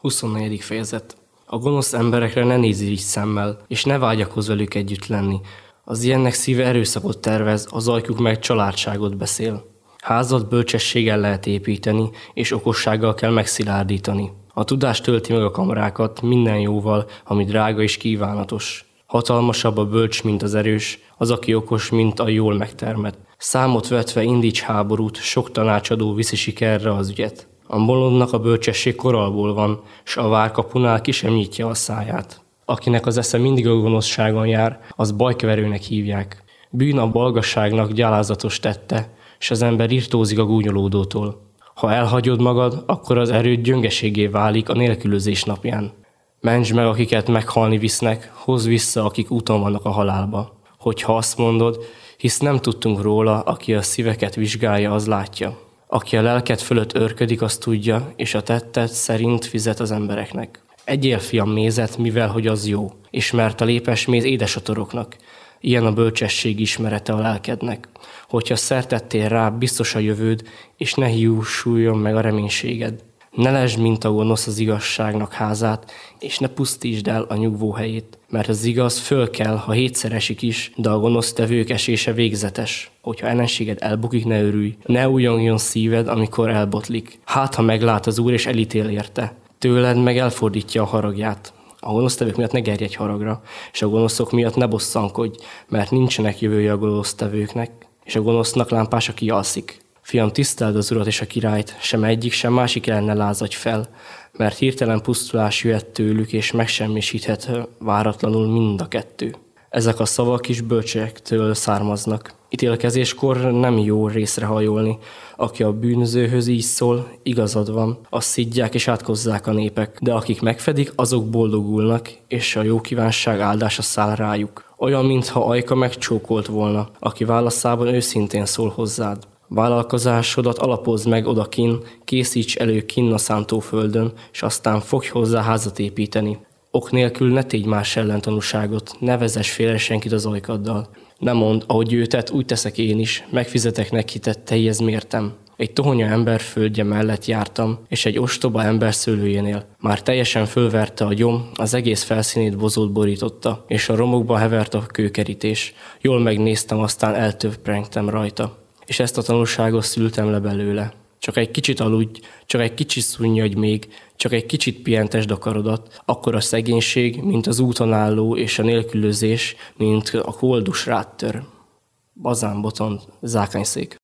24. fejezet. A gonosz emberekre ne nézz így szemmel, és ne vágyakozz velük együtt lenni. Az ilyennek szíve erőszakot tervez, az ajkuk meg családságot beszél. Házat bölcsességgel lehet építeni, és okossággal kell megszilárdítani. A tudás tölti meg a kamrákat minden jóval, ami drága és kívánatos. Hatalmasabb a bölcs, mint az erős, az, aki okos, mint a jól megtermett. Számot vetve indíts háborút, sok tanácsadó viszi sikerre az ügyet. A bolondnak a bölcsesség koralból van, s a várkapunál ki sem nyitja a száját. Akinek az esze mindig a gonoszságon jár, az bajkeverőnek hívják. Bűn a balgasságnak gyalázatos tette, s az ember irtózik a gúnyolódótól. Ha elhagyod magad, akkor az erőd gyöngeségé válik a nélkülözés napján. Mentsd meg, akiket meghalni visznek, hozd vissza, akik úton vannak a halálba. Hogyha azt mondod, hisz nem tudtunk róla, aki a szíveket vizsgálja, az látja. Aki a lelked fölött őrködik, azt tudja, és a tetted szerint fizet az embereknek. Egyél, fiam, mézet, mivel hogy az jó, és mert a lépes méz édes a toroknak. Ilyen a bölcsesség ismerete a lelkednek. Hogyha szertettél rá, biztos a jövőd, és ne hiúsuljon meg a reménységed. Ne lesd, mint a gonosz az igazságnak házát, és ne pusztítsd el a nyugvó helyét. Mert az igaz föl kell, ha hétszer esik is, de a gonosz tevők esése végzetes. Hogyha ellenséged elbukik, ne örülj. Ne újongjon szíved, amikor elbotlik. Hát, ha meglát az Úr, és elítél érte. Tőled meg elfordítja a haragját. A gonosztevők miatt ne gerjedj haragra, és a gonoszok miatt ne bosszankodj, mert nincsenek jövője a gonosztevőknek, és a gonosznak lámpása kialszik. Fiam, tiszteld az Urat és a királyt, sem egyik, sem másik ellen ne lázadj fel, mert hirtelen pusztulás jöhet tőlük, és megsemmisíthet váratlanul mind a kettő. Ezek a szavak is bölcsektől származnak. Ítélkezéskor nem jó részrehajolni. Aki a bűnözőhöz így szól, igazad van, azt szidják és átkozzák a népek, de akik megfedik, azok boldogulnak, és a jó kívánság áldása száll rájuk. Olyan, mintha ajka megcsókolt volna, aki válaszában őszintén szól hozzád. Vállalkozásodat alapozd meg odakin, készíts elő kinn a szántóföldön, és aztán fogj hozzá házat építeni. Ok nélkül ne tégy más ellen tanúságot, ne vezess félre senkit az ajkaddal. Ne mondd, ahogy ő tett, úgy teszek én is, megfizetek neki tetteihez mértem. Egy tohonya ember földje mellett jártam, és egy ostoba ember szőlőjénél. Már teljesen fölverte a gyom, az egész felszínét bozót borította, és a romokba hevert a kőkerítés. Jól megnéztem, aztán eltöprengtem rajta. És ezt a tanulságot szültem le belőle. Csak egy kicsit aludj, csak egy kicsit szunnyadj még, csak egy kicsit pihentesd a karodat, akkor a szegénység, mint az úton álló, és a nélkülözés, mint a koldus rád tör. Bazán Botond, Zákányszék.